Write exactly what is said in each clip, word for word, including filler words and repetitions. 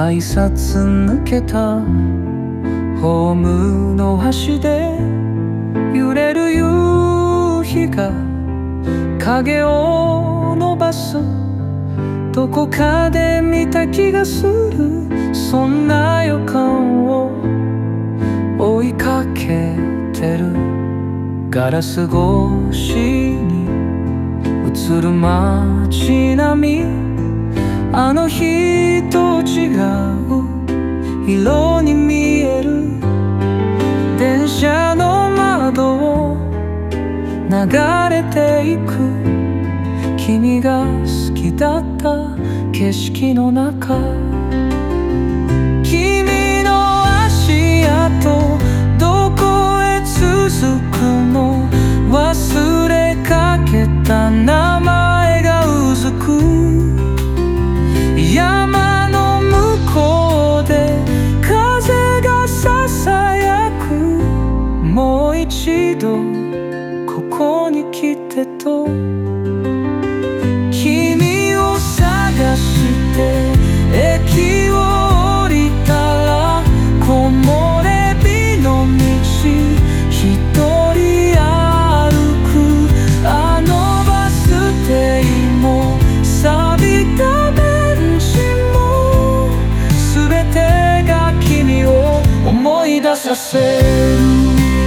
挨拶抜けたホームの端で揺れる夕日が影を伸ばす。どこかで見た気がする、そんな予感を追いかけてる。ガラス越しに映る街並み、あの日と違う色に見える。電車の窓を流れていく、君が好きだった景色の中。君の足跡どこへ続くの、忘れかけた名前がうずく。山の向こうで風がささやく、もう一度ここに来てと。君を探して駅を降りたら、木漏れ日の道一人歩く。あのバス停も錆びたベンチも、全てが君を思い出させる。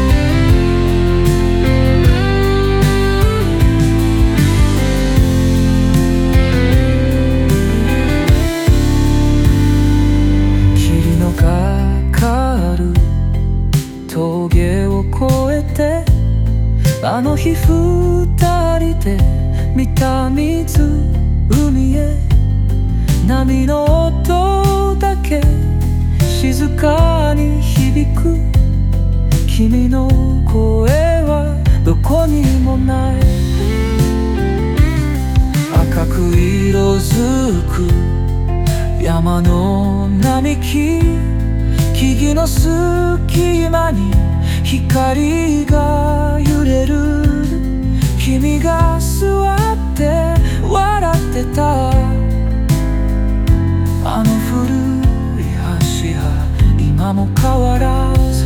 峠を越えてあの日二人で見た湖へ、波の音だけ静かに響く。君の声はどこにもない。赤く色づく山の並木、木々の隙間に光が揺れる。君が座って笑ってたあの古い橋は今も変わらず。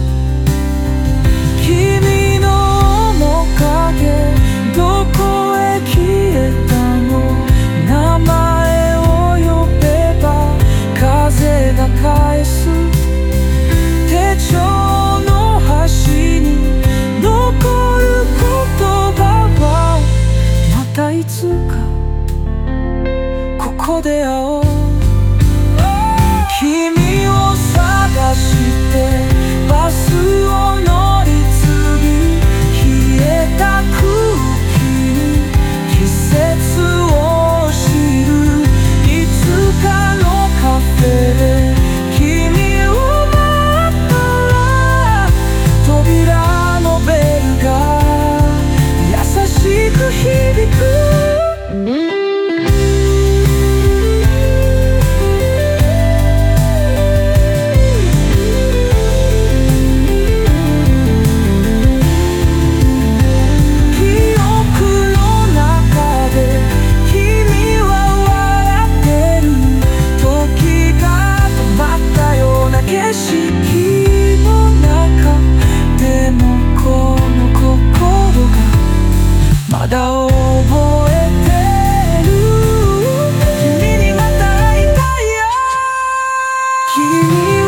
君の面影どこへ消えたの、名前を呼べば風が返す。手帳の端に残る言葉は、またいつかここで会おう。君を探してバスを乗り継ぎ、冷えた空気に季節を知る。いつかのカフェで君を響く。まだ覚えてる、君にまた会いたいよ。君